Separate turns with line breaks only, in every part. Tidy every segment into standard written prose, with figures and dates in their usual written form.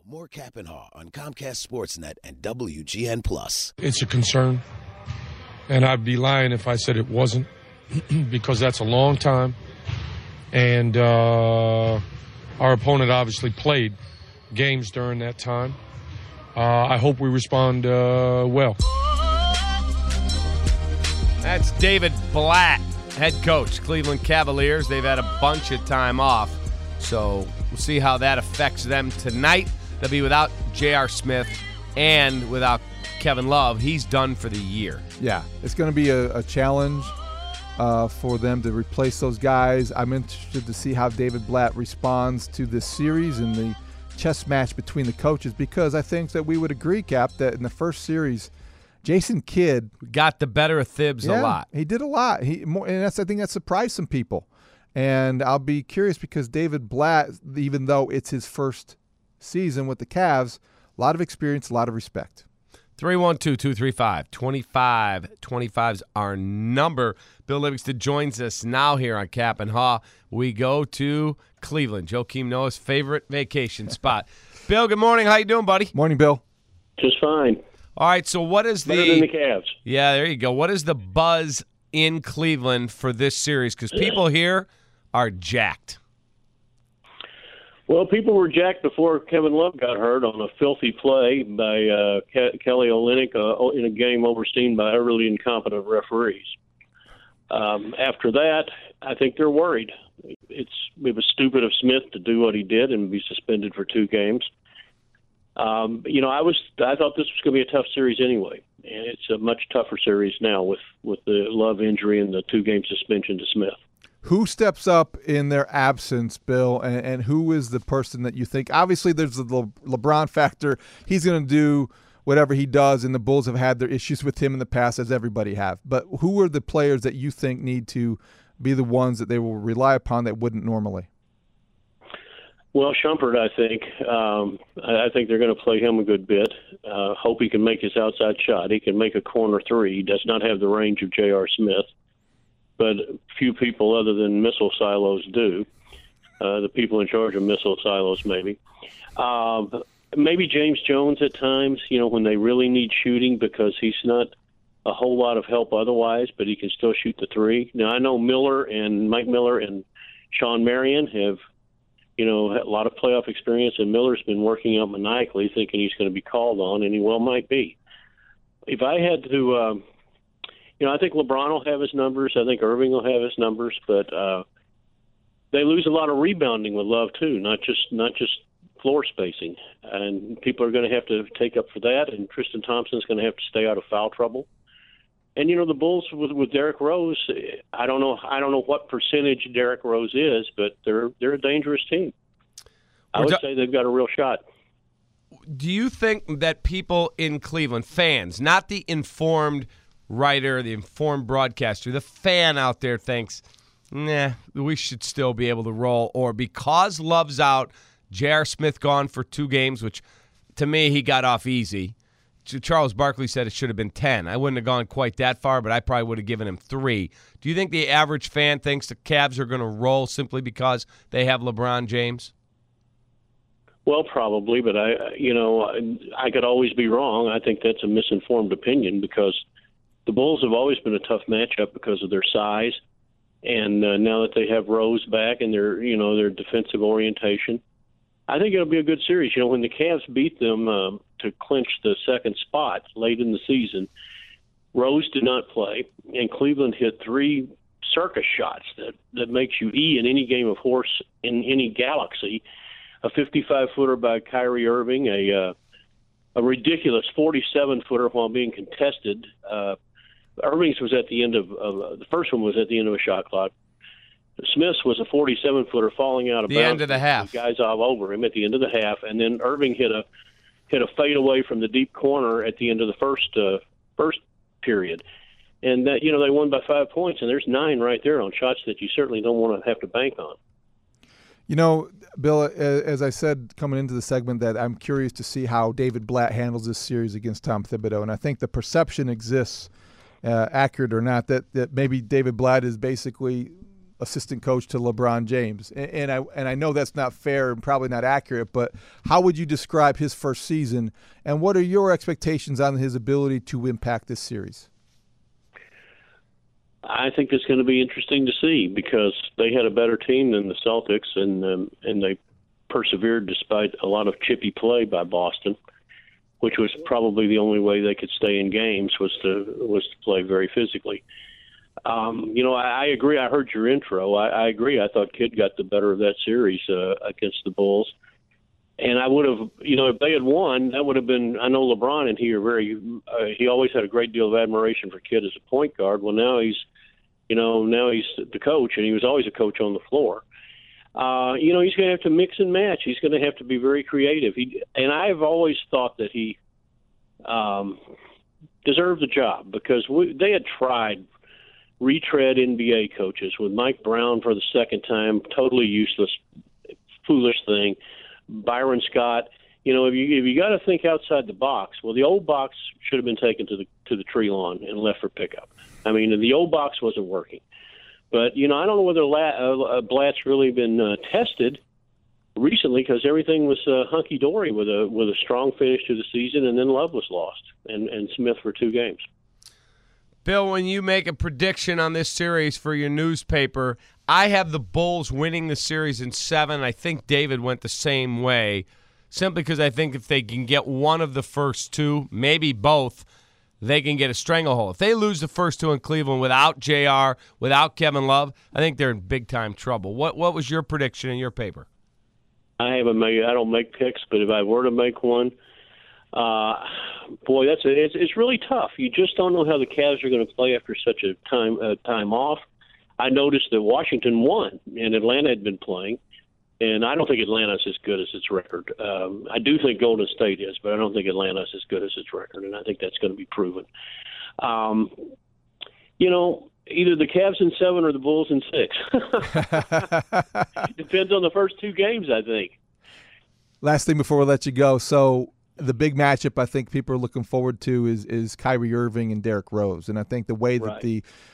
more Cap and Haw on Comcast Sportsnet and WGN+.
It's a concern, and I'd be lying if I said it wasn't, because that's a long time, and our opponent obviously played games during that time. I hope we respond well.
That's David Blatt, head coach, Cleveland Cavaliers. They've had a bunch of time off, so we'll see how that affects them tonight. They'll be without J.R. Smith and without Kevin Love. He's done for the year.
Yeah, it's going to be a challenge for them to replace those guys. I'm interested to see how David Blatt responds to this series and the chess match between the coaches, because I think that we would agree, Cap, that in the first series, Jason Kidd
got the better of Thibs a lot.
He did a lot. I think that surprised some people. And I'll be curious because David Blatt, even though it's his first season with the Cavs, a lot of experience, a lot of respect.
312-235-2525's our number. Bill Livingston joins us now here on Cap and Haw. We go to Cleveland, Joakim Noah's favorite vacation spot. Bill, good morning. How you doing, buddy?
Morning, Bill.
Just fine.
All right, so what is
Better than the Cavs.
Yeah, there you go. What is the buzz in Cleveland for this series? Because people here are jacked.
Well, people were jacked before Kevin Love got hurt on a filthy play by Kelly Olynyk in a game overseen by utterly incompetent referees. After that, I think they're worried. It was stupid of Smith to do what he did and be suspended for 2 games. I thought this was going to be a tough series anyway, and it's a much tougher series now with the Love injury and the 2-game suspension to Smith.
Who steps up in their absence, Bill, and who is the person that you think? Obviously, there's the LeBron factor. He's going to do whatever he does, and the Bulls have had their issues with him in the past, as everybody have. But who are the players that you think need to be the ones that they will rely upon that wouldn't normally?
Well, Shumpert, I think. I think they're going to play him a good bit. Hope he can make his outside shot. He can make a corner 3. He does not have the range of J.R. Smith, but few people other than missile silos do. The people in charge of missile silos, maybe. Maybe James Jones at times, when they really need shooting, because he's not a whole lot of help otherwise, but he can still shoot the 3. Now, I know Mike Miller and Sean Marion have a lot of playoff experience, and Miller's been working out maniacally, thinking he's going to be called on, and he well might be. If I had to, I think LeBron will have his numbers. I think Irving will have his numbers, but they lose a lot of rebounding with Love too, not just floor spacing, and people are going to have to take up for that. And Tristan Thompson's going to have to stay out of foul trouble. And the Bulls with Derrick Rose, I don't know what percentage Derrick Rose is, but they're a dangerous team. I would say they've got a real shot.
Do you think that people in Cleveland, fans, not the informed writer, the informed broadcaster, the fan out there thinks, we should still be able to roll, or because Love's out, J.R. Smith gone for 2 games, which to me he got off easy. Charles Barkley said it should have been 10. I wouldn't have gone quite that far, but I probably would have given him 3. Do you think the average fan thinks the Cavs are going to roll simply because they have LeBron James?
Well, probably, but I could always be wrong. I think that's a misinformed opinion, because the Bulls have always been a tough matchup because of their size, and now that they have Rose back and their defensive orientation, I think it'll be a good series. When the Cavs beat them to clinch the second spot late in the season, Rose did not play, and Cleveland hit 3 circus shots that makes you in any game of horse in any galaxy. A 55-footer by Kyrie Irving, a ridiculous 47-footer while being contested. Irving's was at the end of the first one was at the end of a shot clock. Smith's was a 47-footer falling out of bounds.
The end of the half.
The guys all over him at the end of the half, and then Irving hit a fadeaway from the deep corner at the end of the first period. And that they won by 5 points, and there's 9 right there on shots that you certainly don't want to have to bank on.
Bill, as I said coming into the segment, that I'm curious to see how David Blatt handles this series against Tom Thibodeau, and I think the perception exists, accurate or not, that maybe David Blatt is basically assistant coach to LeBron James. And I know that's not fair and probably not accurate, but how would you describe his first season, and what are your expectations on his ability to impact this series?
I think it's going to be interesting to see because they had a better team than the Celtics, and they persevered despite a lot of chippy play by Boston, which was probably the only way they could stay in games was to play very physically. I agree. I heard your intro. I agree. I thought Kidd got the better of that series against the Bulls. And I would have, if they had won, that would have been, I know LeBron and he are he always had a great deal of admiration for Kidd as a point guard. Well, now he's the coach, and he was always a coach on the floor. He's going to have to mix and match. He's going to have to be very creative. And I've always thought that he deserved the job because they had tried retread NBA coaches with Mike Brown for the second time, totally useless, foolish thing. Byron Scott, if you got to think outside the box, well, the old box should have been taken to the tree lawn and left for pickup. I mean, the old box wasn't working. But, I don't know whether Blatt's really been tested recently because everything was hunky-dory with a strong finish to the season, and then Love was lost and Smith for 2 games.
Bill, when you make a prediction on this series for your newspaper, I have the Bulls winning the series in 7. I think David went the same way, simply because I think if they can get one of the first 2, maybe both, they can get a stranglehold. If they lose the first 2 in Cleveland without JR, without Kevin Love, I think they're in big-time trouble. What was your prediction in your paper?
I don't make picks, but if I were to make one, boy, it's really tough. You just don't know how the Cavs are going to play after such a time off. I noticed that Washington won, and Atlanta had been playing, and I don't think Atlanta's as good as its record. I do think Golden State is, but I don't think Atlanta's as good as its record, and I think that's going to be proven. Either the Cavs in 7 or the Bulls in 6. Depends on the first 2 games, I think.
Last thing before we let you go. So the big matchup I think people are looking forward to is Kyrie Irving and Derrick Rose. And I think the way that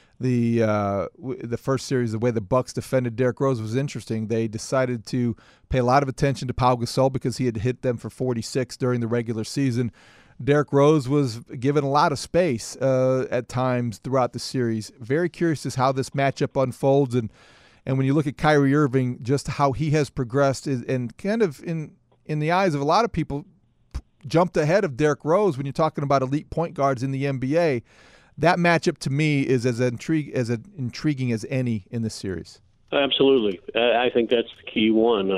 the first series, the way the Bucks defended Derrick Rose was interesting. They decided to pay a lot of attention to Pau Gasol because he had hit them for 46 during the regular season. Derrick Rose was given a lot of space at times throughout the series. Very curious as how this matchup unfolds, and when you look at Kyrie Irving, just how he has progressed and kind of in the eyes of a lot of people jumped ahead of Derrick Rose when you're talking about elite point guards in the NBA. That matchup to me is as intriguing as any in this series.
Absolutely. I think that's the key one.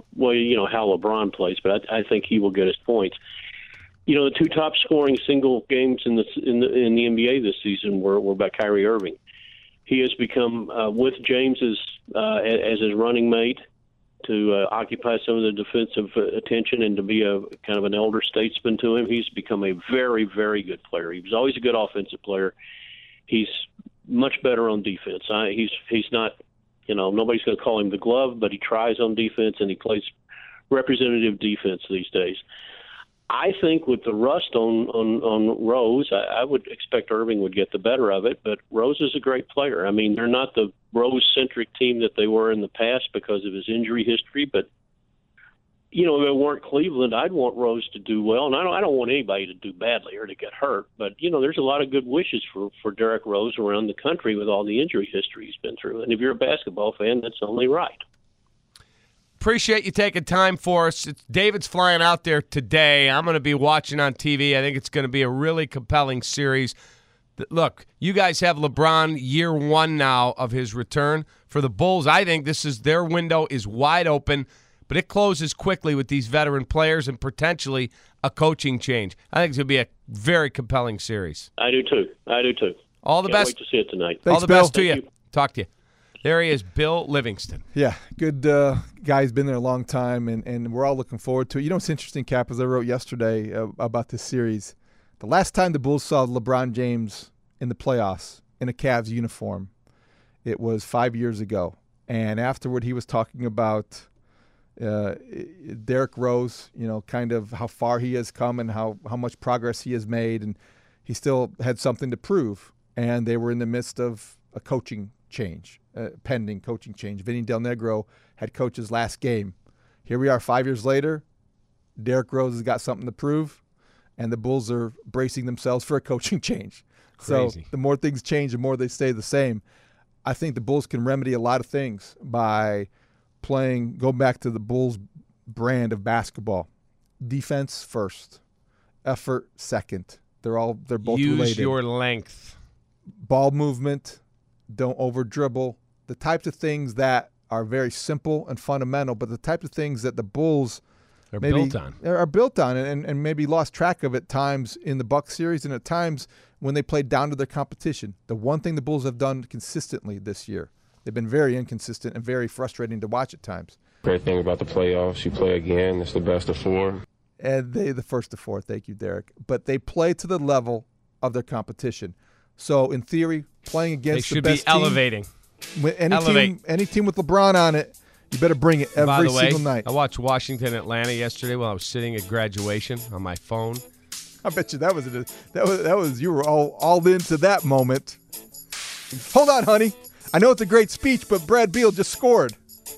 How LeBron plays, but I think he will get his points. The 2 top scoring single games in the NBA this season were by Kyrie Irving. He has become, with James as his running mate, to occupy some of the defensive attention and to be a kind of an elder statesman to him. He's become a very, very good player. He was always a good offensive player. He's much better on defense. He's not, nobody's going to call him the glove, but he tries on defense and he plays representative defense these days. I think with the rust on Rose, I would expect Irving would get the better of it, but Rose is a great player. I mean, they're not the Rose-centric team that they were in the past because of his injury history, but, if it weren't Cleveland, I'd want Rose to do well, and I don't want anybody to do badly or to get hurt, but, there's a lot of good wishes for Derrick Rose around the country with all the injury history he's been through, and if you're a basketball fan, that's only right.
Appreciate you taking time for us. David's flying out there today. I'm going to be watching on TV. I think it's going to be a really compelling series. Look, you guys have LeBron year 1 now of his return. For the Bulls, I think their window is wide open, but it closes quickly with these veteran players and potentially a coaching change. I think it's going to be a very compelling series.
I do too.
All the best.
Can't wait to see it tonight.
Thanks,
all the
Bill.
best to you. Talk to you. There he is, Bill Livingston.
Yeah, good guy. He's been there a long time, and we're all looking forward to it. What's interesting, Cap, as I wrote yesterday about this series, the last time the Bulls saw LeBron James in the playoffs in a Cavs uniform, it was 5 years ago. And afterward, he was talking about Derrick Rose, kind of how far he has come and how much progress he has made, and he still had something to prove. And they were in the midst of a coaching change. pending coaching change. Vinny Del Negro had coached his last game. Here we are 5 years later. Derrick Rose has got something to prove, and the Bulls are bracing themselves for a coaching change.
Crazy.
So the more things change, the more they stay the same. I think the Bulls can remedy a lot of things by go back to the Bulls brand of basketball. Defense first, effort second. They're both
Use
related.
your length.
Ball movement, don't over dribble. The types of things that are very simple and fundamental, but the types of things that the Bulls
They're
maybe
built on.
and maybe lost track of at times in the Bucks series and at times when they played down to their competition. The one thing the Bulls have done consistently this year, they've been very inconsistent and very frustrating to watch at times.
Great thing about the playoffs, you play again, it's the best of four.
And the first of four, thank you, Derek. But they play to the level of their competition. So in theory, playing against the best
team, elevating.
Any team with LeBron on it, you better bring it every single night.
I watched Washington Atlanta yesterday while I was sitting at graduation on my phone.
I bet you that was you were all into that moment. Hold on, honey. I know it's a great speech, but Brad Beal just scored.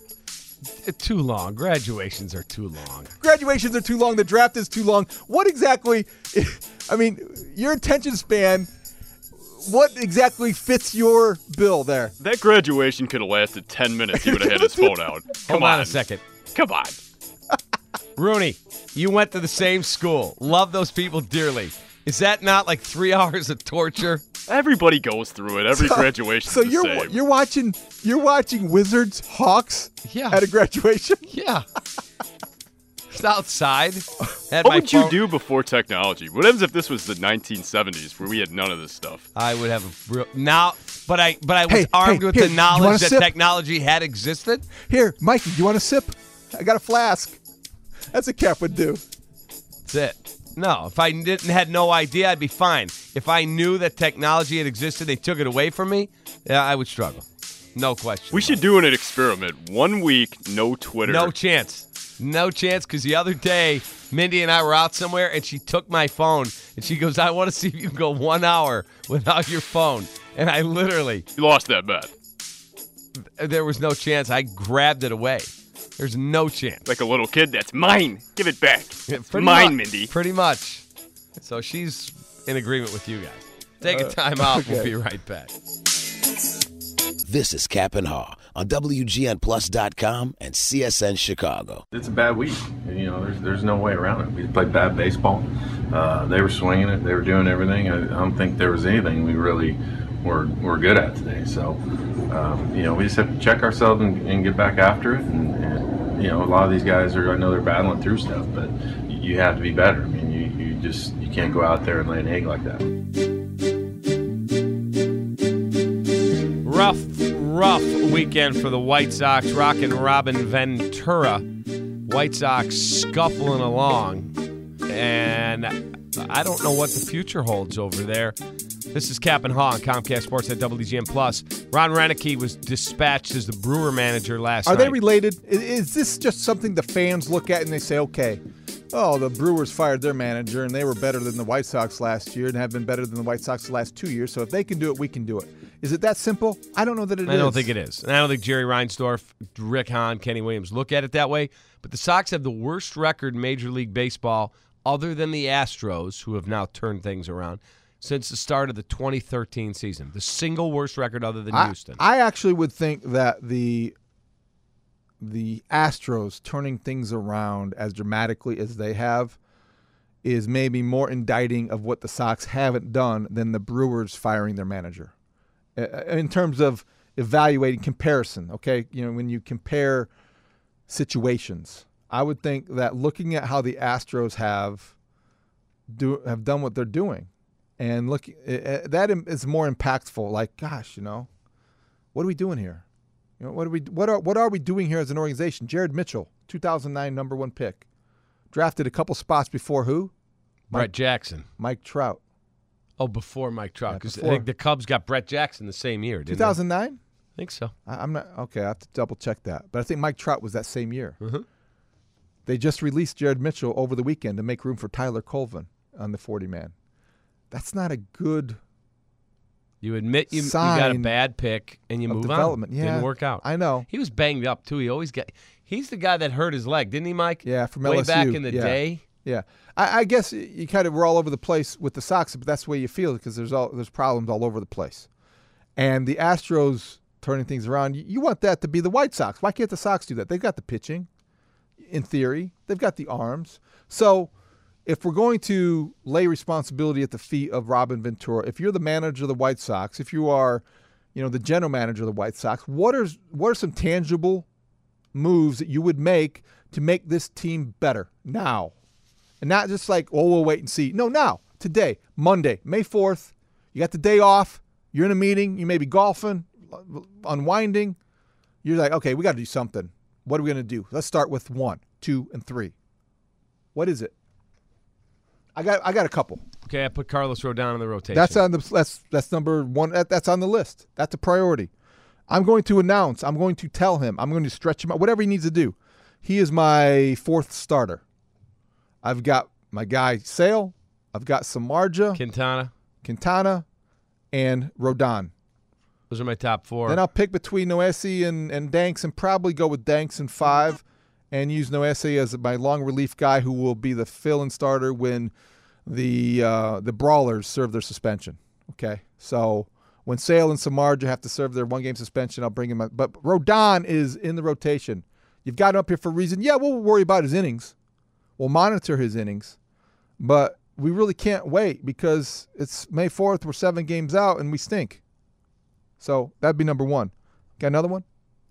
Too long. Graduations are too long.
Graduations are too long. The draft is too long. What exactly? I mean, your attention span. What exactly fits your bill there?
That graduation could have lasted 10 minutes. He would have had his phone out.
Hold on a second.
Come on.
Rooney, you went to the same school. Love those people dearly. Is that not like 3 hours of torture?
Everybody goes through it. Every graduation.
So
is the same.
you're watching Wizards Hawks at a graduation?
Yeah. It's outside.
What would you do before technology? What happens if this was the 1970s where we had none of this stuff?
I would have a real but I was armed with the knowledge that technology had existed.
Here, Mikey, do you want a sip? I got a flask. That's what Cap would do.
That's it. No, if I had no idea, I'd be fine. If I knew that technology had existed, they took it away from me, I would struggle. No question.
We should do an experiment. 1 week, no Twitter.
No chance. No chance, because the other day, Mindy and I were out somewhere, and she took my phone, and she goes, I want to see if you can go 1 hour without your phone. And I literally...
You lost that bet.
There was no chance. I grabbed it away. There's no chance.
Like a little kid, that's mine. Give it back. It's mine, Mindy.
Pretty much. So she's in agreement with you guys. Take a time out. Okay. We'll be right back.
This is Cap and Haw on WGNPlus.com and CSN Chicago.
It's a bad week. There's no way around it. We played bad baseball. They were swinging it. They were doing everything. I don't think there was anything we really were good at today. So, we just have to check ourselves and get back after it. And a lot of these guys I know they're battling through stuff, but you have to be better. I mean, you can't go out there and lay an egg like that.
Rough weekend for the White Sox. Rockin' Robin Ventura. White Sox scuffling along. And I don't know what the future holds over there. This is Cap and Haw on Comcast Sports at WGN Plus. Ron Renicky was dispatched as the Brewer manager last night.
Are they related? Is this just something the fans look at and they say, okay, the Brewers fired their manager and they were better than the White Sox last year and have been better than the White Sox the last 2 years, so if they can do it, we can do it. Is it that simple? I don't know that it is.
I don't think it is. And I don't think Jerry Reinsdorf, Rick Hahn, Kenny Williams look at it that way. But the Sox have the worst record in Major League Baseball other than the Astros, who have now turned things around, since the start of the 2013 season. The single worst record other than Houston.
I actually would think that the Astros turning things around as dramatically as they have is maybe more indicting of what the Sox haven't done than the Brewers firing their manager. In terms of evaluating comparison, okay? When you compare situations, I would think that looking at how the Astros have done what they're doing, and that is more impactful. Like, gosh, what are we doing here? What are we doing here as an organization? Jared Mitchell, 2009 number 1 pick, drafted a couple spots before who?
Brett Jackson,
Mike Trout.
Oh, before Mike Trout, because I think the Cubs got Brett Jackson the same year, didn't
2009?
I think so.
I'm not okay. I have to double check that, but I think Mike Trout was that same year.
Mm-hmm.
They just released Jared Mitchell over the weekend to make room for Tyler Colvin on the 40-man. That's not a good
You admit you got a bad pick and you move
development.
on.
Yeah,
didn't work out.
I know.
He was banged up too. He's the guy that hurt his leg, didn't he, Mike?
Yeah, from
way
LSU.
back in the day.
Yeah, I guess you kind of were all over the place with the Sox, but that's the way you feel because there's problems all over the place. And the Astros turning things around, you want that to be the White Sox. Why can't the Sox do that? They've got the pitching, in theory. They've got the arms. So if we're going to lay responsibility at the feet of Robin Ventura, if you're the manager of the White Sox, if you are, the general manager of the White Sox, what are some tangible moves that you would make to make this team better now? And not just like, we'll wait and see. No, now, today, Monday, May 4th, you got the day off, you're in a meeting, you may be golfing, unwinding. You're like, okay, we got to do something. What are we going to do? Let's start with 1, 2, and 3. What is it? I got a couple.
Okay, I put Carlos Rodon in the rotation.
That's number 1. That's on the list. That's a priority. I'm going to announce. I'm going to tell him. I'm going to stretch him out. Whatever he needs to do. He is my 4th starter. I've got my guy Sale. I've got Samardzija, Quintana, and Rodon.
Those are my top 4.
Then I'll pick between Noesi and Danks and probably go with Danks in 5 and use Noesi as my long relief guy who will be the fill-in starter when the Brawlers serve their suspension. Okay? So when Sale and Samardzija have to serve their 1-game suspension, I'll bring him up. But Rodon is in the rotation. You've got him up here for a reason. Yeah, we'll worry about his innings. We'll monitor his innings. But we really can't wait because it's May 4th. We're 7 games out, and we stink. So that'd be number 1. Got another one?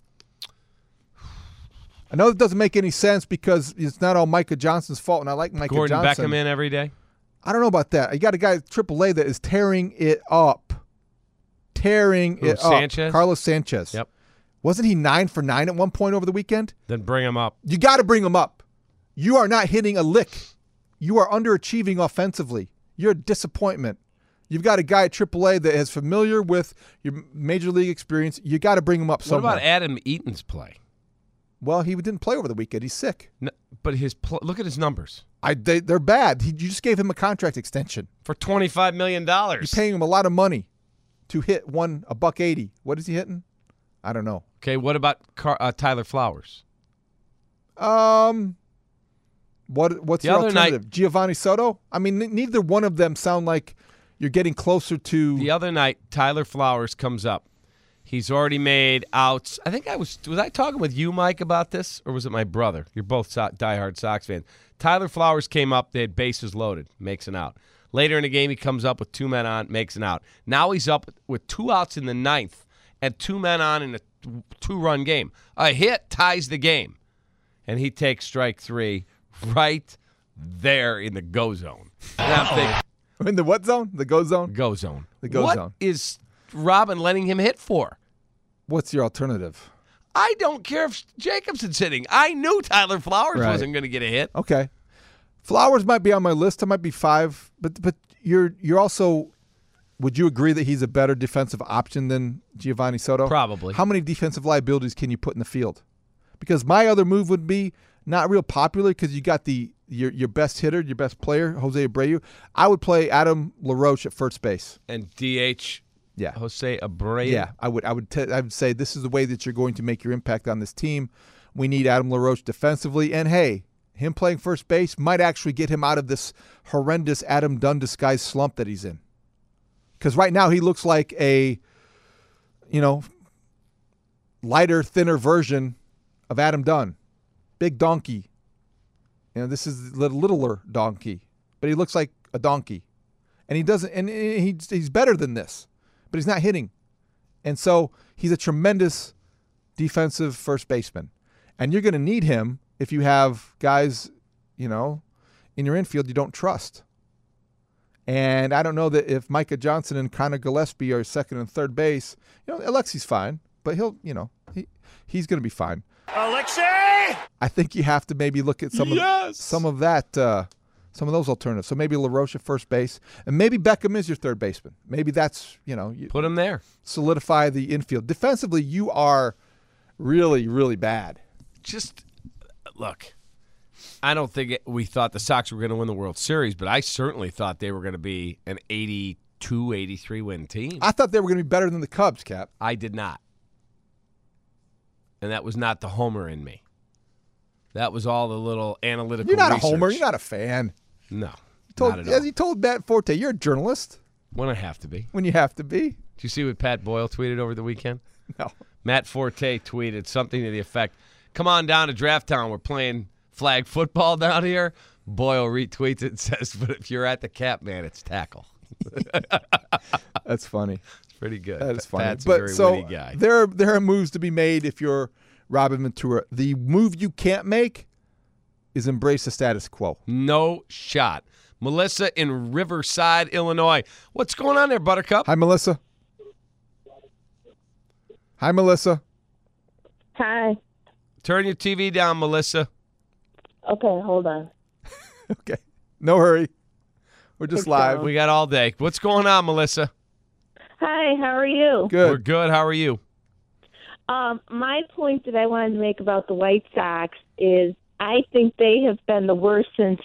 I know it doesn't make any sense because it's not all Micah Johnson's fault, and I like Micah
Gordon
Johnson.
Beckham in every day?
I don't know about that. You got a guy at AAA that is tearing it up.
Sanchez?
Carlos Sanchez.
Yep.
Wasn't he 9 for 9 at one point over the weekend?
Then bring him up.
You got to bring him up. You are not hitting a lick. You are underachieving offensively. You're a disappointment. You've got a guy at AAA that is familiar with your major league experience. You got to bring him up somewhere.
What about Adam Eaton's play?
Well, he didn't play over the weekend. He's sick.
No, but look at his numbers.
They're bad. You just gave him a contract extension
for $25 million.
You're paying him a lot of money to hit $180. What is he hitting? I don't know.
Okay, what about Tyler Flowers?
What's the alternative? Giovanni Soto? I mean, neither one of them sound like you're getting closer to.
The other night, Tyler Flowers comes up. He's already made outs. I think was I talking with you, Mike, about this, or was it my brother? You're both diehard Sox fans. Tyler Flowers came up. They had bases loaded, makes an out. Later in the game, he comes up with 2 men on, makes an out. Now he's up with 2 outs in the 9th and 2 men on in a 2-run game. A hit ties the game, and he takes strike 3 right there in the go zone. And I'm thinking,
in the what zone? The go zone?
Go zone.
The go zone.
What is Robin letting him hit for?
What's your alternative?
I don't care if Jacobson's hitting. I knew Tyler Flowers wasn't going to get a hit.
Okay. Flowers might be on my list. I might be 5, but you're also. Would you agree that he's a better defensive option than Giovanni Soto?
Probably.
How many defensive liabilities can you put in the field? Because my other move would be not real popular because you got your best hitter, your best player, Jose Abreu. I would play Adam LaRoche at first base
and DH.
Yeah,
Jose Abreu.
Yeah, I would say this is the way that you're going to make your impact on this team. We need Adam LaRoche defensively, and hey, him playing first base might actually get him out of this horrendous Adam Dunn disguised slump that he's in. Because right now he looks like a, lighter, thinner version of Adam Dunn. Big donkey. This is the littler donkey, but he looks like a donkey, and he doesn't. And he's better than this, but he's not hitting, and so he's a tremendous defensive first baseman, and you're going to need him if you have guys, in your infield you don't trust. And I don't know that if Micah Johnson and Connor Gillespie are second and third base, Alexi's fine, but he's going to be fine.
Alexei!
I think you have to maybe look at some of those alternatives. So maybe LaRoche at first base, and maybe Beckham is your third baseman. Maybe that's you
put him there.
Solidify the infield. Defensively, you are really, really bad.
Just look. I don't think we thought the Sox were going to win the World Series, but I certainly thought they were going to be an 80 283 win team.
I thought they were going to be better than the Cubs, Cap.
I did not. And that was not the homer in me. That was all the little analytical
You're not
research.
a homer. You're not a fan.
No, not at all.
As he told Matt Forte, you're a journalist
When I have to be.
when you have to be.
Did you see what Pat Boyle tweeted over the weekend?
No.
Matt Forte tweeted something to the effect, "Come on down to Draft Town. We're playing flag football down here." Boyle retweets it and says, "But if you're at the Cap, man, it's tackle."
That's funny.
It's pretty good.
That is funny.
Pat's a
But
very
so
witty guy.
there are moves to be made if you're Robin Ventura. The move you can't make is embrace the status quo.
No shot. Melissa in Riverside, Illinois. What's going on there, Buttercup?
Hi, Melissa. Hi, Melissa.
Hi.
Turn your TV down, Melissa.
Okay, hold on.
Okay. No hurry. We're just live.
We got all day. What's going on, Melissa?
Hi, how are you?
Good.
We're good. How are you?
My point that I wanted to make about the White Sox is I think they have been the worst since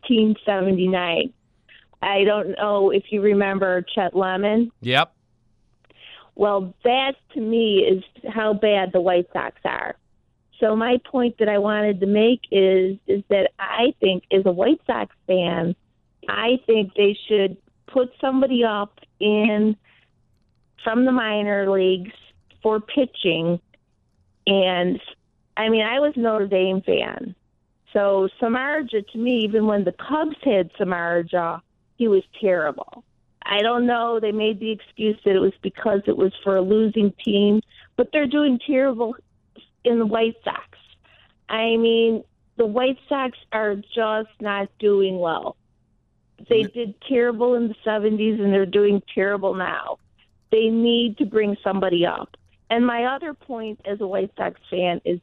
1979. I don't know if you remember Chet Lemon.
Yep.
Well, that to me is how bad the White Sox are. So my point that I wanted to make is that I think as a White Sox fan, I think they should put somebody up in from the minor leagues for pitching. And I mean, I was a Notre Dame fan. So Samardzija, to me, even when the Cubs had Samardzija, he was terrible. I don't know. They made the excuse that it was because it was for a losing team, but they're doing terrible in the White Sox. I mean, the White Sox are just not doing well. They did terrible in the 70s, and they're doing terrible now. They need to bring somebody up. And my other point as a White Sox fan is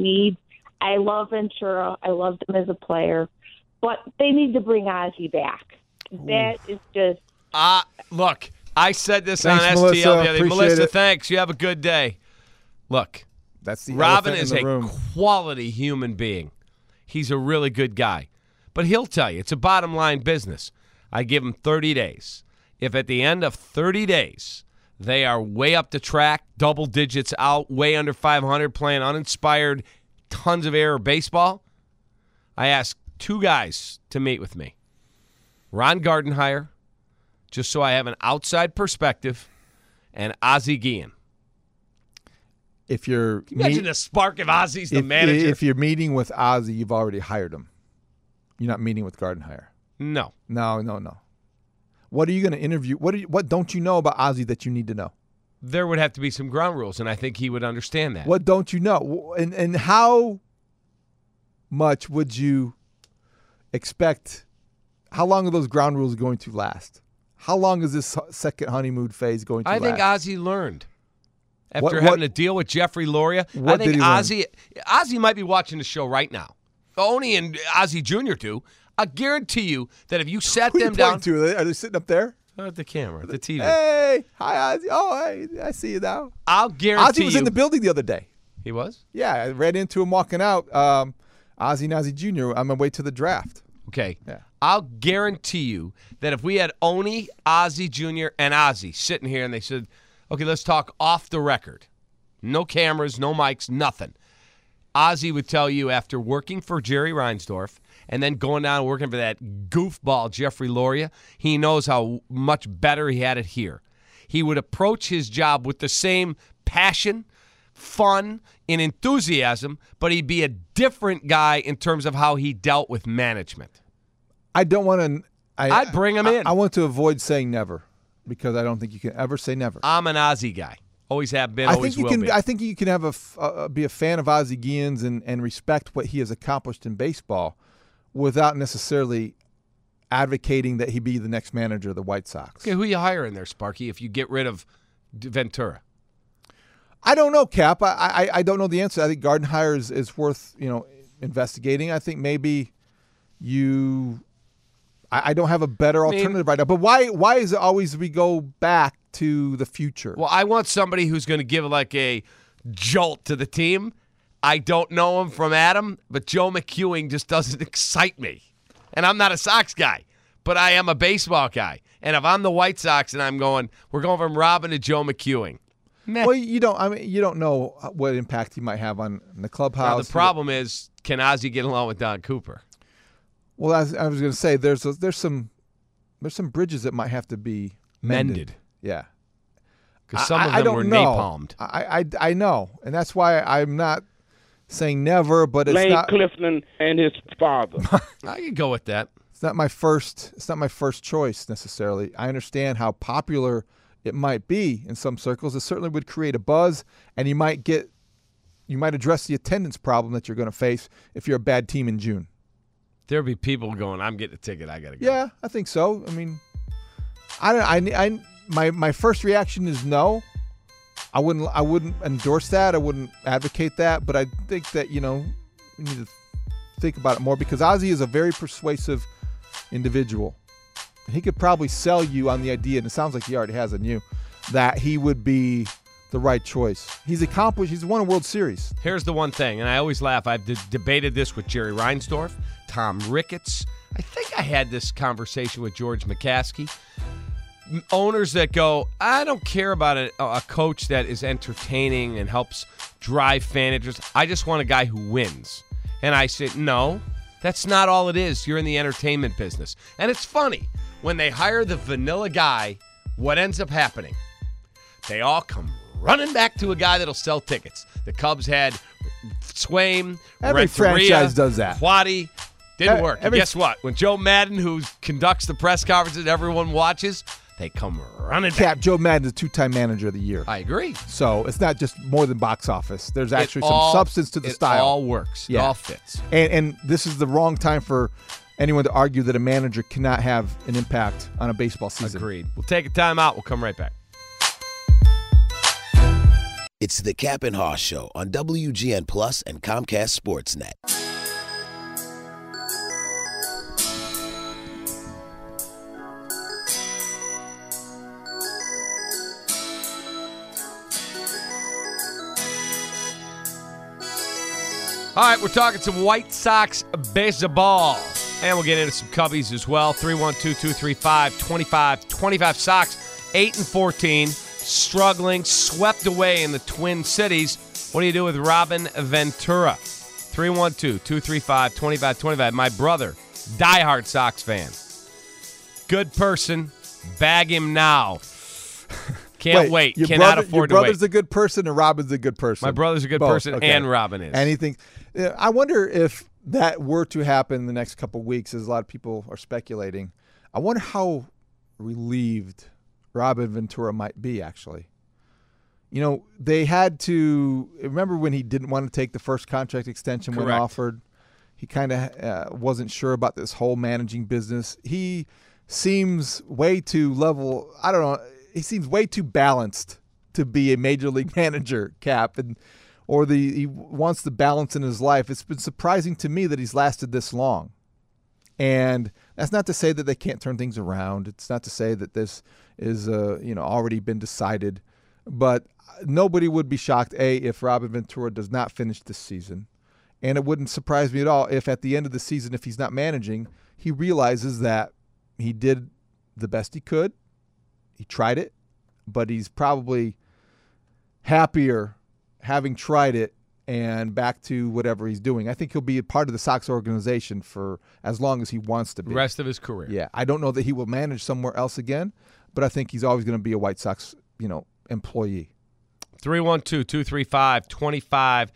I love Ventura. I loved him as a player. But they need to bring Ozzie back. That is just...
Look, I said this
Thanks,
on STL
Melissa.
the other day.
Appreciate
Melissa,
it.
thanks. You have a good day. Look,
That's the
Robin
elephant
is
in the
a
room.
quality human being. He's a really good guy. But he'll tell you, it's a bottom line business. I give him 30 days. If at the end of 30 days they are way up the track, double digits out, way under 500, playing uninspired, tons of error baseball, I ask two guys to meet with me. Ron Gardenhire, just so I have an outside perspective, and Ozzie Guillen.
If you're
Imagine the spark if Ozzie's the
if,
manager.
If you're meeting with Ozzie, you've already hired him. You're not meeting with Gardenhire.
No.
No. What are you going to interview? What don't you know about Ozzie that you need to know?
There would have to be some ground rules, and I think he would understand that.
What don't you know? And how much would you expect? How long are those ground rules going to last? How long is this second honeymoon phase going to last?
I think Ozzie learned. After
What-
having to deal with Jeffrey Loria, I
What
think
did he learn?
Ozzie might be watching the show right now. Oni and Ozzie Jr. do. I guarantee you that if you sat
Who are you
them down
pointing to? Are they sitting up there?
at the camera, the TV,
Hey, hi Ozzie. Oh, hey, I see you now.
I'll guarantee
Ozzie was
you
in the building the other day.
he was.
Yeah, I ran into him walking out. Ozzie and Ozzie Jr. on my way to the draft.
Okay.
Yeah.
I'll guarantee you that if we had Oni, Ozzie Jr., and Ozzie sitting here and they said, okay, let's talk off the record. No cameras, no mics, nothing. Ozzie would tell you after working for Jerry Reinsdorf and then going down and working for that goofball Jeffrey Loria, he knows how much better he had it here. He would approach his job with the same passion, fun, and enthusiasm, but he'd be a different guy in terms of how he dealt with management.
I don't want to.
I'd bring him in.
I want to avoid saying never because I don't think you can ever say never.
I'm an Ozzie guy. Always have been,
I
always
think you
will
can.
be.
I think you can have be a fan of Ozzie Guillen's and respect what he has accomplished in baseball, without necessarily advocating that he be the next manager of the White Sox.
Okay, who you hiring there, Sparky, if you get rid of Ventura?
I don't know, Cap. I don't know the answer. I think Gardenhire is worth investigating. I think maybe you. I don't have a better alternative right now. But why is it always we go back to the future?
Well, I want somebody who's going to give like a jolt to the team. I don't know him from Adam, but Joe McEwing just doesn't excite me. And I'm not a Sox guy. but I am a baseball guy. And if I'm the White Sox and we're going from Robin to Joe McEwing. Meh.
Well, you don't know what impact he might have on the clubhouse.
Now, the problem is, can Ozzie get along with Don Cooper?
Well, as I was going to say, there's some bridges that might have to be mended. Yeah,
because some of them were napalmed.
I know, and that's why I'm not saying never, but it's
Lane
not
Clifton and his father.
I could go with that.
It's not my first choice necessarily. I understand how popular it might be in some circles. It certainly would create a buzz, and you might address the attendance problem that you're going to face if you're a bad team in June.
There'll be people going, I'm getting a ticket, I got to go.
Yeah, I think so. I mean, my first reaction is no. I wouldn't endorse that. I wouldn't advocate that, but I think that, we need to think about it more because Ozzie is a very persuasive individual. He could probably sell you on the idea, and it sounds like he already has on you, that he would be the right choice. He's accomplished. He's won a World Series.
Here's the one thing, and I always laugh. I've debated this with Jerry Reinsdorf, Tom Ricketts. I think I had this conversation with George McCaskey. Owners that go, I don't care about a coach that is entertaining and helps drive fan interest. I just want a guy who wins. And I said, no, that's not all it is. You're in the entertainment business. And it's funny. When they hire the vanilla guy, what ends up happening? They all come running back to a guy that'll sell tickets. The Cubs had Swaim,
every franchise does that.
Quaddy. Didn't work. And guess what? When Joe Madden, who conducts the press conferences everyone watches, they come running back.
Joe Madden's a 2-time manager of the year.
I agree.
So it's not just more than box office. There's actually some substance to the style.
It all works.
Yeah.
It all fits.
And this is the wrong time for anyone to argue that a manager cannot have an impact on a baseball season.
Agreed. We'll take a time out. We'll come right back.
It's the Cap and Haw Show on WGN Plus and Comcast Sportsnet.
All right, we're talking some White Sox baseball. And we'll get into some Cubbies as well. 312-235-2525. Sox, 8-14. Struggling, swept away in the Twin Cities. What do you do with Robin Ventura? 312-235-2525. My brother, diehard Sox fan. Good person. Bag him now. Can't wait. Cannot afford to wait.
Your brother's a good person and Robin's a good person.
My brother's a good person and Robin is.
Anything. I wonder if that were to happen in the next couple of weeks, as a lot of people are speculating. I wonder how relieved Robin Ventura might be, actually. They had to – remember when he didn't want to take the first contract extension when offered? He kind of wasn't sure about this whole managing business. He seems way too level – I don't know. He seems way too balanced to be a major league manager, Cap, he wants the balance in his life. It's been surprising to me that he's lasted this long. And that's not to say that they can't turn things around. It's not to say that this is already been decided. But nobody would be shocked, if Robin Ventura does not finish this season. And it wouldn't surprise me at all if at the end of the season, if he's not managing, he realizes that he did the best he could. He tried it, but he's probably happier having tried it and back to whatever he's doing. I think he'll be a part of the Sox organization for as long as he wants to be.
The rest of his career.
Yeah. I don't know that he will manage somewhere else again, but I think he's always going to be a White Sox, employee.
312-235-2525.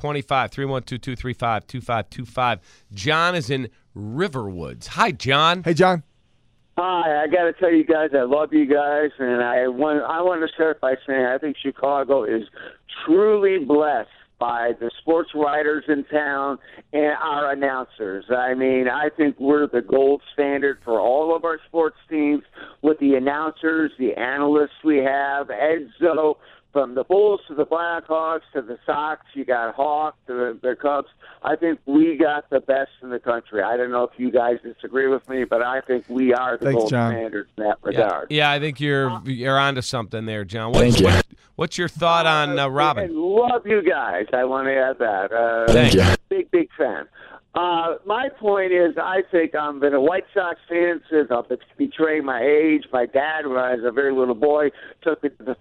312-235-2525. John is in Riverwoods. Hi, John.
Hey, John.
Hi, I got to tell you guys, I love you guys, and I want to start by saying I think Chicago is truly blessed by the sports writers in town and our announcers. I mean, I think we're the gold standard for all of our sports teams with the announcers, the analysts we have, Edzo, from the Bulls to the Blackhawks to the Sox, you got Hawk to the Cubs. I think we got the best in the country. I don't know if you guys disagree with me, but I think we are the gold standard in that regard.
Yeah, I think you're onto something there, John. What's your thought on Robin?
I love you guys. I want to add that.
Thank you.
Big fan. My point is, I think I've been a White Sox fan since I'll betray my age. My dad, when I was a very little boy, took me to the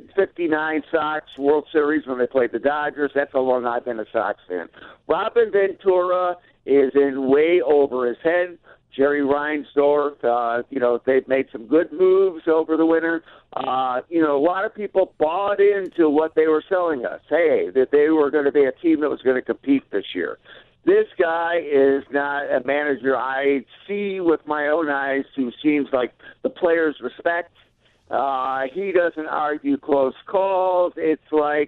59 Sox World Series when they played the Dodgers. That's how long I've been a Sox fan. Robin Ventura is in way over his head. Jerry Reinsdorf, they've made some good moves over the winter. A lot of people bought into what they were selling us. Hey, that they were going to be a team that was going to compete this year. This guy is not a manager I see with my own eyes who seems like the players respect. He doesn't argue close calls. It's like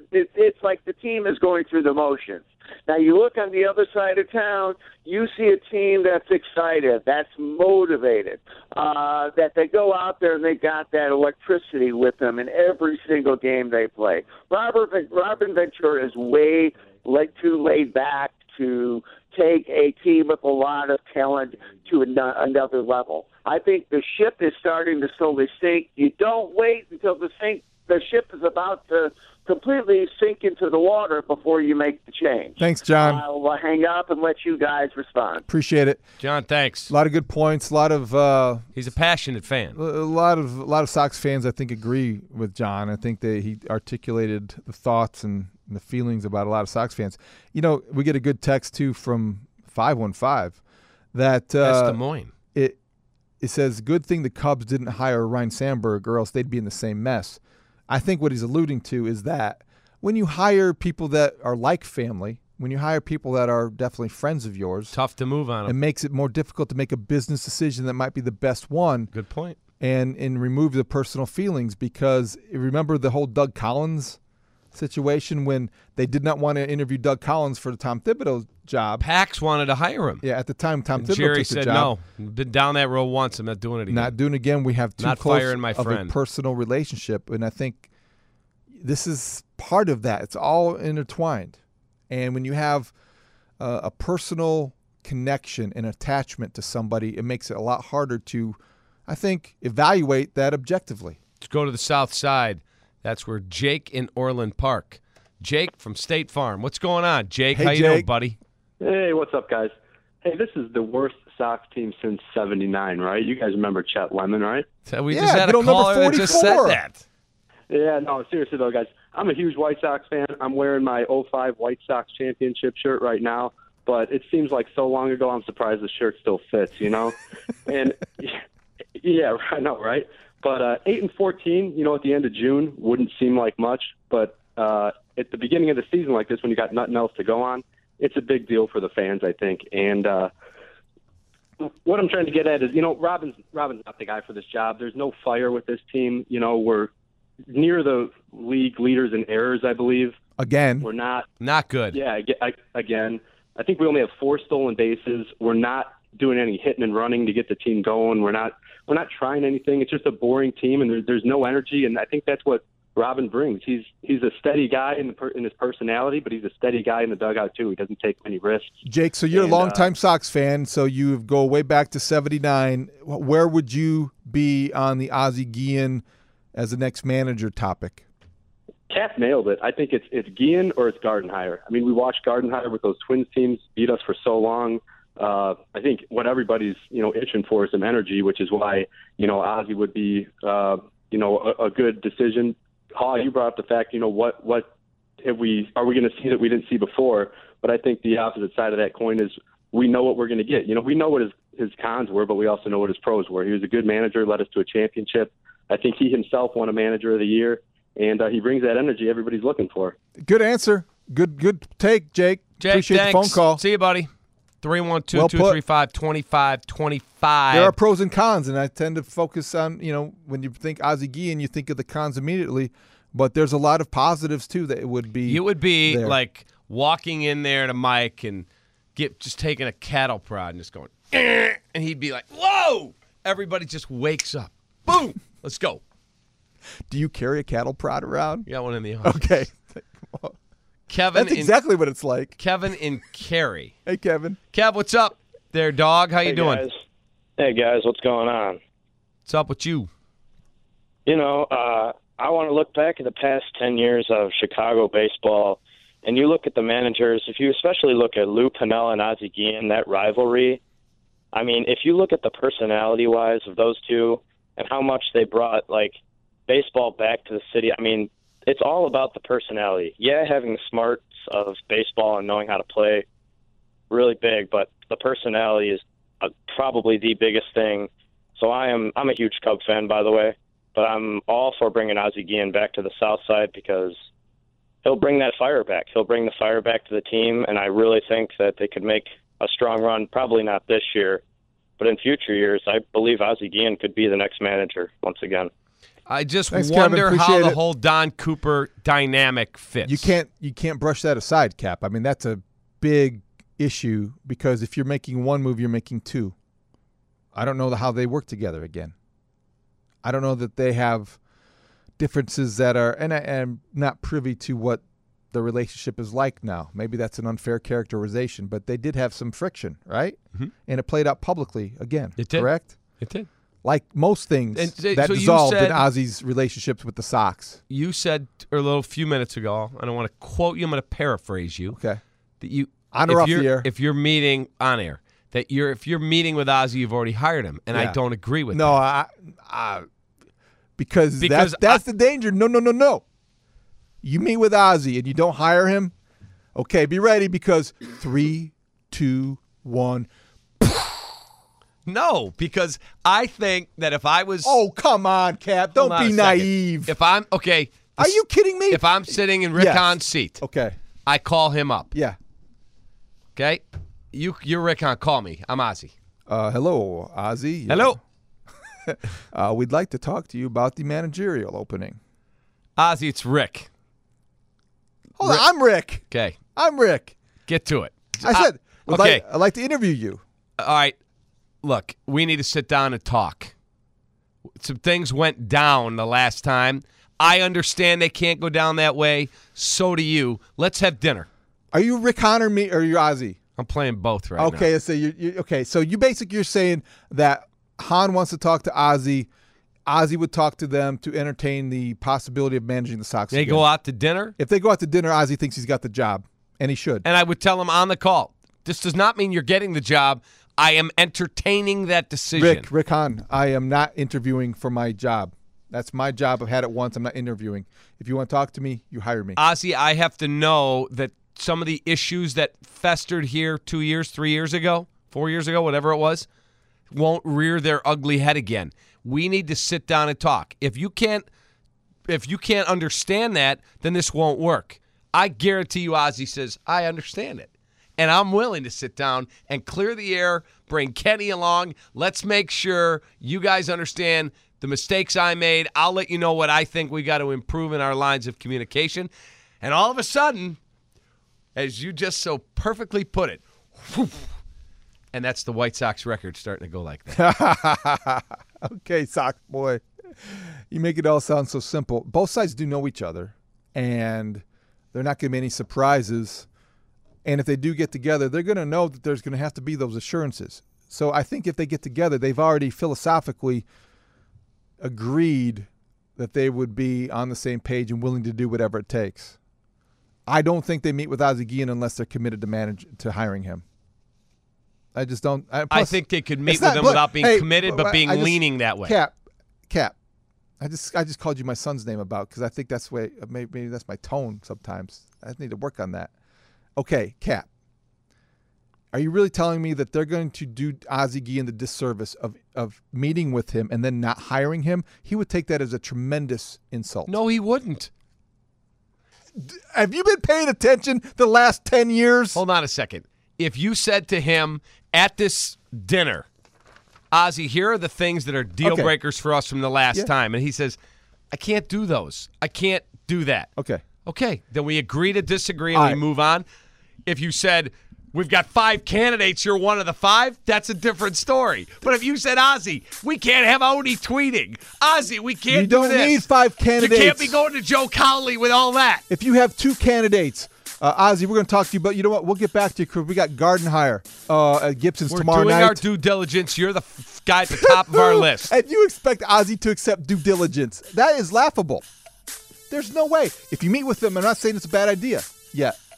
the team is going through the motions. Now, you look on the other side of town, you see a team that's excited, that's motivated, that they go out there and they got that electricity with them in every single game they play. Robin Ventura is way too laid back to take a team with a lot of talent to another level. I think the ship is starting to slowly sink. You don't wait until the ship is about to completely sink into the water before you make the change.
Thanks, John.
I'll hang up and let you guys respond.
Appreciate it.
John, thanks.
A lot of good points. A lot of
he's a passionate fan.
A lot of Sox fans, I think, agree with John. I think that he articulated the thoughts and the feelings about a lot of Sox fans. We get a good text too from 515 that
that's Des Moines.
It says, good thing the Cubs didn't hire Ryne Sandberg or else they'd be in the same mess. I think what he's alluding to is that when you hire people that are like family, when you hire people that are definitely friends of yours,
tough to move on them.
It makes it more difficult to make a business decision that might be the best one.
Good point.
And remove the personal feelings, because remember the whole Doug Collins situation when they did not want to interview Doug Collins for the Tom Thibodeau job.
Pax wanted to hire him.
Yeah, at the time Tom Thibodeau
Jerry
took the
said
job.
no. Been down that road once. I'm not doing it again.
Not doing it again. We have too
not
close
firing my
of
friend.
A personal relationship, and I think this is part of that. It's all intertwined. And when you have a personal connection and attachment to somebody, it makes it a lot harder to, I think, evaluate that objectively.
Let's go to the south side. That's where Jake in Orland Park. Jake from State Farm. What's going on, Jake?
Hey,
how you
Jake.
doing, buddy?
Hey, what's up, guys? Hey, this is the worst Sox team since '79, right? You guys remember Chet Lemon, right?
So we just had a caller that just said that.
Yeah, no, seriously, though, guys. I'm a huge White Sox fan. I'm wearing my 05 White Sox championship shirt right now, but it seems like so long ago I'm surprised the shirt still fits, And, yeah, I know, right? But 8-14, at the end of June wouldn't seem like much, but at the beginning of the season like this, when you got nothing else to go on, it's a big deal for the fans, I think. And what I'm trying to get at is, Robin's not the guy for this job. There's no fire with this team. We're near the league leaders in errors, I believe.
Again.
We're not
good.
Yeah, again. I think we only have 4 stolen bases. We're not doing any hitting and running to get the team going. We're not trying anything. It's just a boring team, and there's no energy. And I think that's what Robin brings. He's a steady guy in his personality, but he's a steady guy in the dugout too. He doesn't take many risks.
Jake, so you're a longtime Sox fan, so you go way back to '79. Where would you be on the Ozzie Guillen as the next manager topic?
Cap nailed it. I think it's Guillen or it's Gardenhire. I mean, we watched Gardenhire with those Twins teams beat us for so long. I think what everybody's itching for is some energy, which is why Ozzie would be a good decision. Haw, you brought up the fact, what are we going to see that we didn't see before? But I think the opposite side of that coin is we know what we're going to get. We know what his cons were, but we also know what his pros were. He was a good manager, led us to a championship. I think he himself won a Manager of the Year, and he brings that energy everybody's looking for.
Good answer. Good take, Jake. Appreciate
thanks.
the phone call.
See you, buddy. 312-235-2525.
There are pros and cons, and I tend to focus on, when you think Ozzie Guillen, you think of the cons immediately, but there's a lot of positives, too, that it would be
You would be
there.
like walking in there to Mike and just taking a cattle prod and just going, and he'd be like, whoa! Everybody just wakes up. Boom! Let's go.
Do you carry a cattle prod around?
You got one in the office.
Okay.
Kevin.
That's exactly what it's like.
Kevin in Cary.
Hey, Kevin.
Kev, what's up there, dog? How you doing?
Guys. Hey, guys. What's going on?
What's up with you?
I want to look back at the past 10 years of Chicago baseball And you look at the managers, if you especially look at Lou Piniella and Ozzie Guillen, that rivalry, I mean, if you look at the personality-wise of those two and how much they brought, like, baseball back to the city, I mean, it's all about the personality. Yeah, having the smarts of baseball and knowing how to play, really big, but the personality is probably the biggest thing. So I'm a huge Cub fan, by the way, but I'm all for bringing Ozzie Guillen back to the South Side because he'll bring that fire back. He'll bring the fire back to the team, and I really think that they could make a strong run, probably not this year, but in future years, I believe Ozzie Guillen could be the next manager once again.
I just
Thanks,
wonder
Kevin.
how
Appreciate
the
it.
whole Don Cooper dynamic fits.
You can't brush that aside, Cap. I mean, that's a big issue because if you're making one move, you're making two. I don't know how they work together again. I don't know that they have differences that are, and I'm not privy to what the relationship is like now. Maybe that's an unfair characterization, but they did have some friction, right?
Mm-hmm.
And it played out publicly again.
It did.
Correct?
It did.
Like most things
And
that
so you
dissolved
said-
in Ozzie's relationships with the Sox.
You said a little few minutes ago, I don't want to quote you, I'm going to paraphrase you.
Okay.
That you
On or off the air?
If you're meeting on air, that if you're meeting with Ozzie, you've already hired him, and I
Yeah.
don't agree with
No,
that.
because
Because
that's the danger. No. You meet with Ozzie and you don't hire him. Okay, be ready because 3, 2, 1.
No, because I think that if I was
Oh, come on, Cap. Don't
Hold on
be
a second.
naive.
If I'm okay,
Are you kidding me?
if I'm sitting in Rick
Yes.
Hahn's seat,
Okay.
I call him up.
Yeah.
Okay, you're Rick Hahn. Call me. I'm Ozzie.
Hello, Ozzie.
Hello,
We'd like to talk to you about the managerial opening.
Ozzie. It's Rick.
Hold on. I'm Rick.
Okay,
I'm Rick.
get to it.
I said,
okay.
I'd like to interview you.
All right. Look, we need to sit down and talk. Some things went down the last time. I understand they can't go down that way. So do you. Let's have dinner.
Are you Rick Hahn or me, or are you Ozzie?
I'm playing both right now.
Okay, so okay. So you're saying that Hahn wants to talk to Ozzie. Ozzie would talk to them to entertain the possibility of managing the Sox.
They
again.
go out to dinner,
If they go out to dinner, Ozzie thinks he's got the job, and he should.
and I would tell them on the call, this does not mean you're getting the job. I am entertaining that decision.
Rick Hahn, I am not interviewing for my job. That's my job. I've had it once. I'm not interviewing. If you want to talk to me, you hire me.
Ozzie, I have to know that some of the issues that festered here 2 years, 3 years ago, 4 years ago, whatever it was, won't rear their ugly head again. We need to sit down and talk. If you can't understand that, then this won't work. I guarantee you Ozzie says, I understand it. And I'm willing to sit down and clear the air, bring Kenny along. Let's make sure you guys understand the mistakes I made. I'll let you know what I think we got to improve in our lines of communication. And all of a sudden, as you just so perfectly put it, whew, and that's the White Sox record starting to go like that.
Okay, Sox boy. You make it all sound so simple. Both sides do know each other, and they're not going to be any surprises. And if they do get together, they're going to know that there's going to have to be those assurances. So I think if they get together, they've already philosophically agreed that they would be on the same page and willing to do whatever it takes. I don't think they meet with Ozzie Guillen unless they're committed to hiring him. I just don't.
I think they could meet with him without being committed, but being leaning that way.
Cap. I just called you my son's name because I think that's the way. Maybe that's my tone sometimes. I need to work on that. Okay, Cap. Are you really telling me that they're going to do Ozzie Guillen the disservice of meeting with him and then not hiring him? He would take that as a tremendous insult.
No, he wouldn't.
Have you been paying attention the last 10 years?
Hold on a second. If you said to him at this dinner, Ozzie, here are the things that are deal breakers for us from the last time, and he says, I can't do those. I can't do that. Okay, then we agree to disagree and we move on. If you said, we've got 5 candidates, you're one of the 5, that's a different story. But if you said, Ozzie, we can't have Odie tweeting. Ozzie, we can't do this.
You don't need 5 candidates.
You can't be going to Joe Cowley with all that.
If you have 2 candidates, Ozzie, we're going to talk to you, but you know what? We'll get back to you because we got Gardenhire at Gibson's tomorrow night.
We're doing our due diligence. You're the guy at the top of our list.
And you expect Ozzie to accept due diligence. That is laughable. There's no way. If you meet with them, I'm not saying it's a bad idea yet.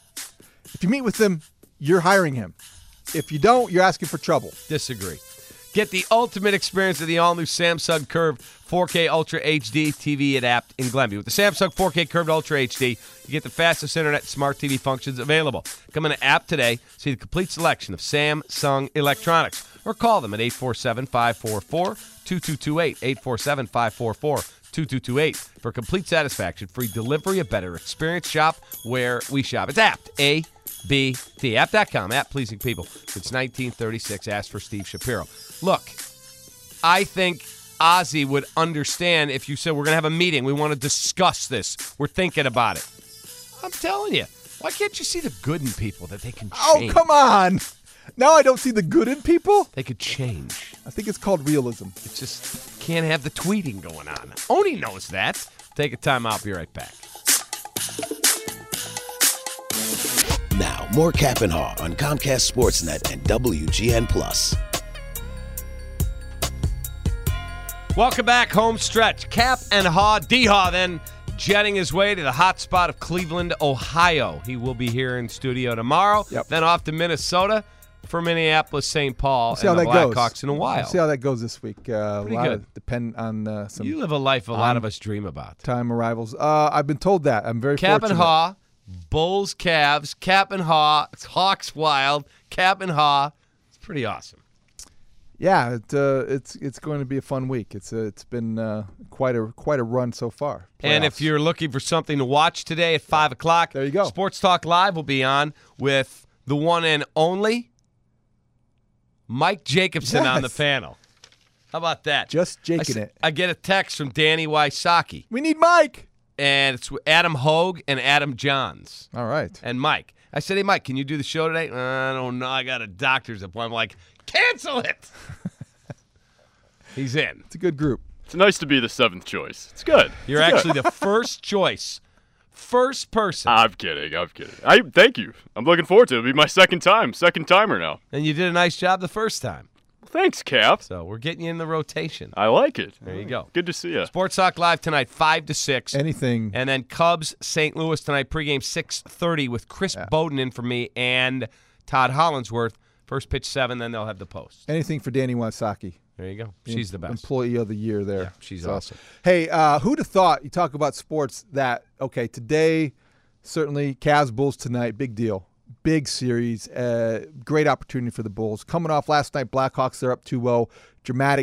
If you meet with him, you're hiring him. If you don't, you're asking for trouble.
Disagree. Get the ultimate experience of the all-new Samsung Curved 4K Ultra HD TV and app in Glenview. With the Samsung 4K Curved Ultra HD, you get the fastest internet smart TV functions available. Come in the app today, see the complete selection of Samsung electronics, or call them at 847-544-2228, 847-544-2228 for complete satisfaction, free delivery, a better experience. Shop where we shop. It's apt, A-B-T, app.com, app pleasing people. Since 1936, ask for Steve Shapiro. Look, I think Ozzie would understand if you said, we're going to have a meeting. We want to discuss this. We're thinking about it. I'm telling you. Why can't you see the good in people that they can change?
Oh, come on. Now I don't see the good in people?
They could change.
I think it's called realism.
It's just can't have the tweeting going on. Oni knows that. Take a time out. Be right back.
Now, more Cap and Haw on Comcast Sportsnet and WGN+.
Welcome back, home stretch. Cap and Haw, D-Haw then jetting his way to the hot spot of Cleveland, Ohio. He will be here in studio tomorrow. Then off to Minnesota for Minneapolis, St. Paul, and the Blackhawks in a while.
We'll see how that goes this week.
Pretty
a lot
good.
of depend on some.
You live a life a lot of us dream about.
Time arrivals. I've been told that. I'm very
Cap
fortunate.
and Haw, Bulls, Cavs, Cap and Haw, Hawks Wild, Cap and Haw. It's pretty awesome.
Yeah, it's going to be a fun week. It's been quite a run so far.
And if you're looking for something to watch today at 5 o'clock,
there you go.
Sports Talk Live will be on with the one and only Mike Jacobson on the panel. How about that?
Just jaking it.
I get a text from Danny Wysocki.
We need Mike.
And it's Adam Hogue and Adam Johns.
All right.
And Mike. I said, hey, Mike, can you do the show today? I don't know. I got a doctor's appointment. I'm like, cancel it. He's in.
It's a good group.
It's nice to be the seventh choice. It's good.
You're actually the first choice. First person.
I'm kidding. Thank you. I'm looking forward to it. It'll be my second timer now.
And you did a nice job the first time.
Thanks, Cap.
So we're getting you in the rotation.
I like it.
There you go.
Good to see you.
Sports Talk Live tonight, 5 to 6.
Anything.
And then Cubs, St. Louis tonight, pregame 6:30 with Chris Bowden in for me and Todd Hollinsworth. First pitch 7, then they'll have the post.
Anything for Danny Wysocki.
There you go. She's the best.
Employee of the year there.
Yeah, she's awesome.
Hey, who'd have thought, you talk about sports, that, okay, today, certainly Cavs Bulls tonight, big deal. Big series, great opportunity for the Bulls. Coming off last night, Blackhawks, they're up 2-0. Dramatic,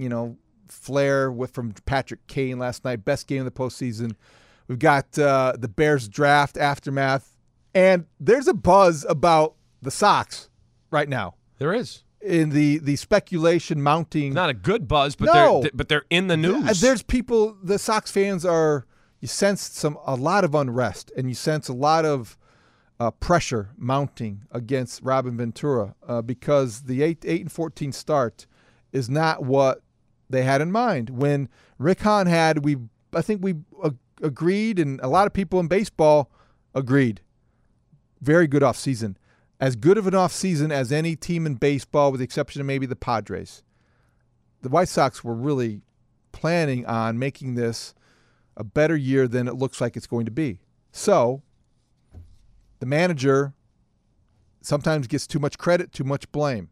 flair from Patrick Kane last night. Best game of the postseason. We've got the Bears draft aftermath. And there's a buzz about the Sox right now.
There is.
In the speculation mounting.
Not a good buzz, but they're in the news.
There's people, the Sox fans you sense a lot of unrest, and you sense a lot of pressure mounting against Robin Ventura because the 8-14 start is not what they had in mind. When Rick Hahn I think we agreed, and a lot of people in baseball agreed. Very good offseason. As good of an offseason as any team in baseball, with the exception of maybe the Padres. The White Sox were really planning on making this a better year than it looks like it's going to be. So the manager sometimes gets too much credit, too much blame.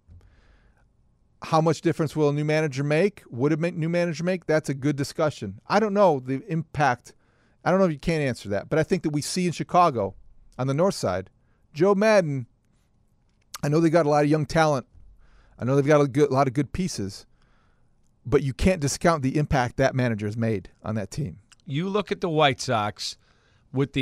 How much difference will a new manager make? Would a new manager make? That's a good discussion. I don't know the impact. I don't know if you can't answer that. But I think that we see in Chicago, on the north side, Joe Maddon, I know they got a lot of young talent. I know they've got a lot of good pieces. But you can't discount the impact that manager has made on that team.
You look at the White Sox with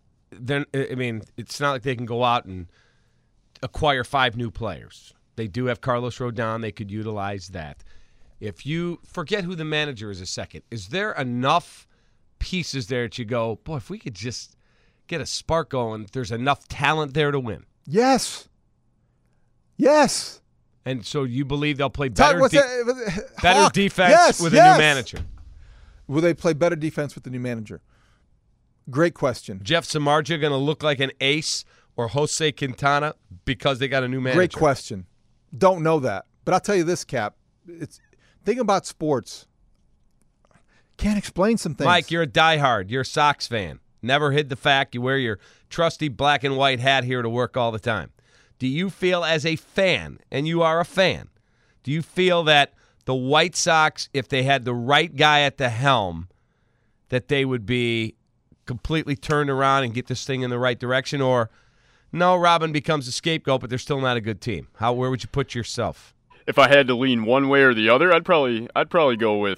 it's not like they can go out and acquire 5 new players. They do have Carlos Rodon. They could utilize that. If you forget who the manager is a second, is there enough pieces there that you go, boy, if we could just get a spark going, there's enough talent there to win?
Yes. Yes.
And so you believe they'll play better defense
yes,
with a new manager?
Will they play better defense with the new manager? Great question.
Jeff Samardzija going to look like an ace or Jose Quintana because they got a new manager?
Great question. Don't know that. But I'll tell you this, Cap. Think about sports. Can't explain some things.
Mike, you're a diehard. You're a Sox fan. Never hid the fact you wear your trusty black and white hat here to work all the time. Do you feel as a fan, and you are a fan, do you feel that the White Sox, if they had the right guy at the helm, that they would be completely turned around and get this thing in the right direction? Or, no, Robin becomes a scapegoat, but they're still not a good team? Where would you put yourself?
If I had to lean one way or the other, I'd probably go with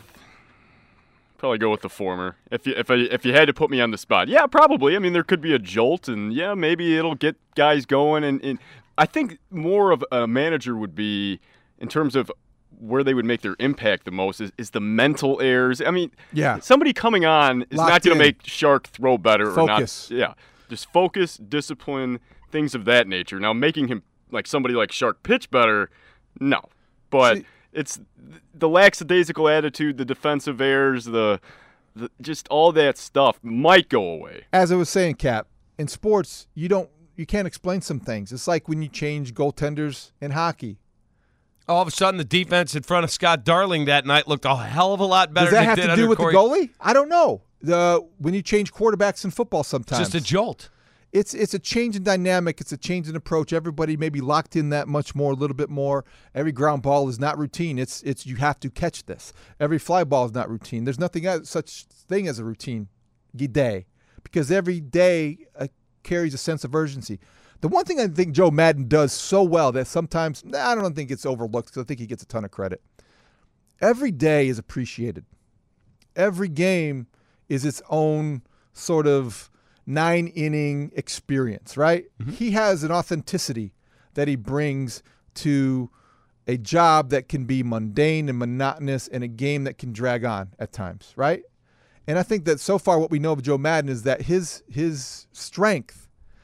the former. If you had to put me on the spot, yeah, probably. I mean, there could be a jolt, and yeah, maybe it'll get guys going. And I think more of a manager would be, in terms of where they would make their impact the most, is the mental errors. I mean, somebody coming on is not going to make Shark throw better.
Focus.
Or not. Yeah, just focus, discipline, things of that nature. Now, making him like somebody like Shark pitch better, no. But it's the lackadaisical attitude, the defensive errors, the just all that stuff might go away.
As I was saying, Cap, in sports, you can't explain some things. It's like when you change goaltenders in hockey.
All of a sudden, the defense in front of Scott Darling that night looked a hell of a lot better.
Does that
than
have
it did
to do with
Corey.
the goalie? I don't know. When you change quarterbacks in football sometimes.
It's just a jolt.
It's a change in dynamic. It's a change in approach. Everybody may be locked in that much more, a little bit more. Every ground ball is not routine. It's you have to catch this. Every fly ball is not routine. There's nothing such thing as a routine day, because every day carries a sense of urgency. The one thing I think Joe Maddon does so well that sometimes I don't think it's overlooked, because I think he gets a ton of credit. Every day is appreciated. Every game is its own sort of 9-inning experience, right? Mm-hmm. He has an authenticity that he brings to a job that can be mundane and monotonous, and a game that can drag on at times, right? And I think that so far what we know of Joe Maddon is that his strength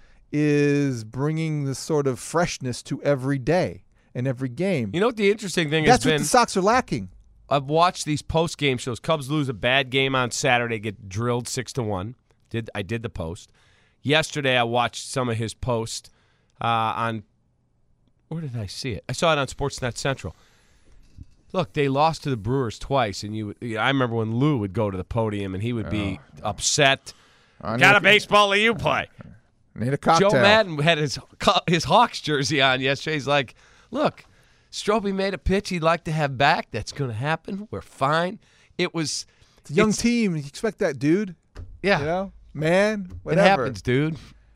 is bringing this sort of freshness to every day and every game.
You know what the interesting thing
That's
has been?
What the Sox are lacking.
I've watched these post-game shows. Cubs lose a bad game on Saturday, get drilled 6-1. I did the post. Yesterday, I watched some of his post on – where did I see it? I saw it on Sportsnet Central. Look, they lost to the Brewers twice, and I remember when Lou would go to the podium and he would be upset. Got a baseball you play.
Need a cocktail.
Joe Maddon had his Hawks jersey on yesterday. He's like, look, Strobey made a pitch he'd like to have back. That's going to happen. We're fine. It's
a young team. You expect that, dude.
Yeah.
You know? Man, whatever.
It happens, dude.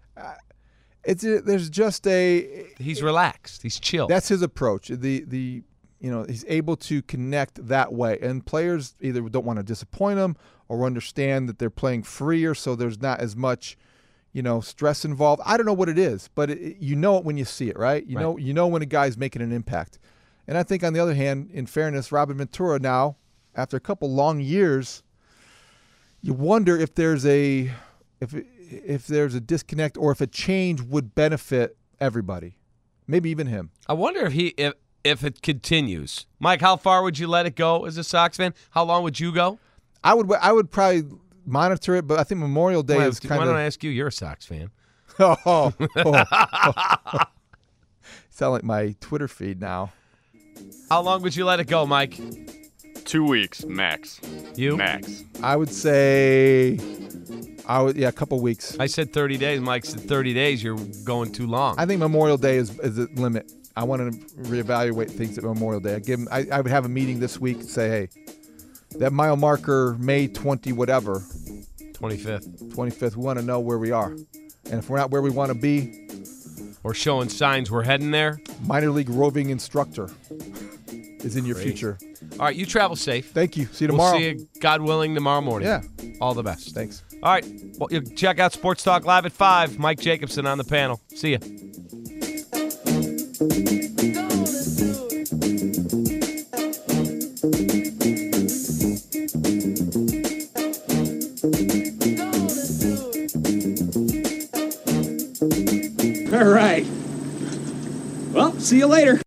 There's just
he's relaxed. He's chill.
That's his approach. He's able to connect that way. And players either don't want to disappoint him or understand that they're playing freer, so there's not as much stress involved. I don't know what it is, but you know it when you see it, right? You know when a guy's making an impact. And I think on the other hand, in fairness, Robin Ventura now, after a couple long years, you wonder if there's a disconnect, or if a change would benefit everybody, maybe even him.
I wonder if it continues. Mike, how far would you let it go as a Sox fan? How long would you go?
I would probably monitor it, but I think Memorial Day is kind of.
Why don't I ask you? You're a Sox fan.
Oh. Sound like my Twitter feed now.
How long would you let it go, Mike?
2 weeks max.
You?
Max.
I would say, a couple weeks.
I said 30 days. Mike said 30 days. You're going too long.
I think Memorial Day is the limit. I want to reevaluate things at Memorial Day. I would have a meeting this week and say, hey, that mile marker, May 20 whatever.
25th.
We want to know where we are. And if we're not where we want to be.
Or showing signs we're heading there.
Minor league roving instructor is in your future.
All right, you travel safe.
Thank you. See you tomorrow.
We'll see you, God willing, tomorrow morning.
Yeah.
All the best.
Thanks.
All right. Well, you check out Sports Talk Live at 5. Mike Jacobson on the panel. See ya.
All right. Well, see you later.